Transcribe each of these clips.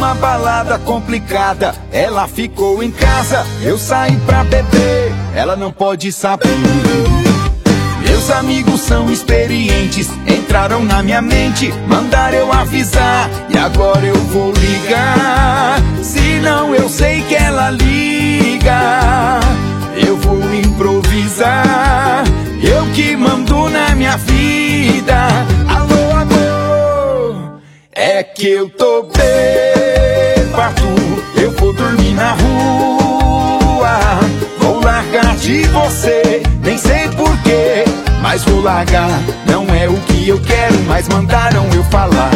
uma balada complicada, ela ficou em casa. Eu saí pra beber, ela não pode saber. Meus amigos são experientes, entraram na minha mente, mandaram eu avisar. E agora eu vou ligar, senão eu sei que ela liga. Eu vou improvisar, eu que mando na minha vida. Alô, amor, é que eu tô bêbado, eu vou dormir na rua. Vou largar de você, nem sei porquê, mas vou largar. Não é o que eu quero, mas mandaram eu falar.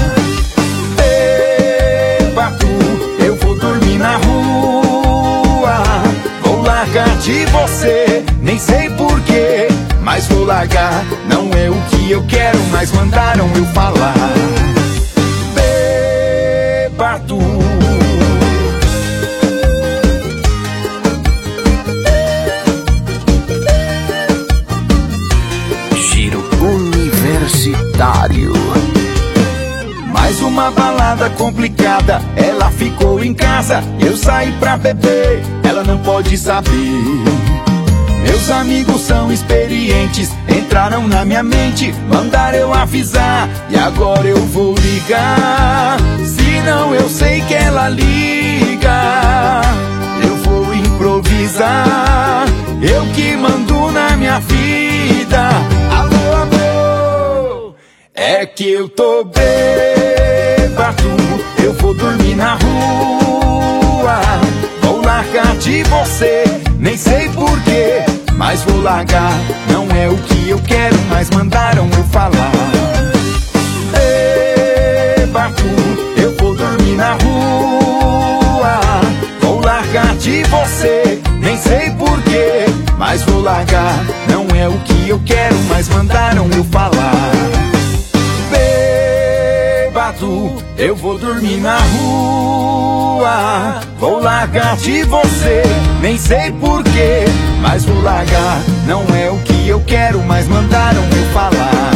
Bêbado, eu vou dormir na rua. Vou largar de você, nem sei porquê, mas vou largar. Não é o que eu quero, mas mandaram eu falar. Bêbado. Universitário. Mais uma balada complicada, ela ficou em casa. Eu saí pra beber, ela não pode saber. Meus amigos são experientes, entraram na minha mente, mandaram eu avisar. E agora eu vou ligar, senão eu sei que ela liga. Eu vou improvisar, eu que mando na minha vida. Alô, amor, é que eu tô bêbado, eu vou dormir na rua. Vou largar de você, nem sei porquê, mas vou largar. Não é o que eu quero, mas mandaram eu falar. Bêbado, eu vou dormir na rua. Vou largar de você, nem sei porquê, mas vou largar. Não é o que eu quero, mas mandaram eu falar. Bêbado, eu vou dormir na rua. Vou largar de você, nem sei porquê, mas vou largar. Não é o que eu quero, mas mandaram eu falar.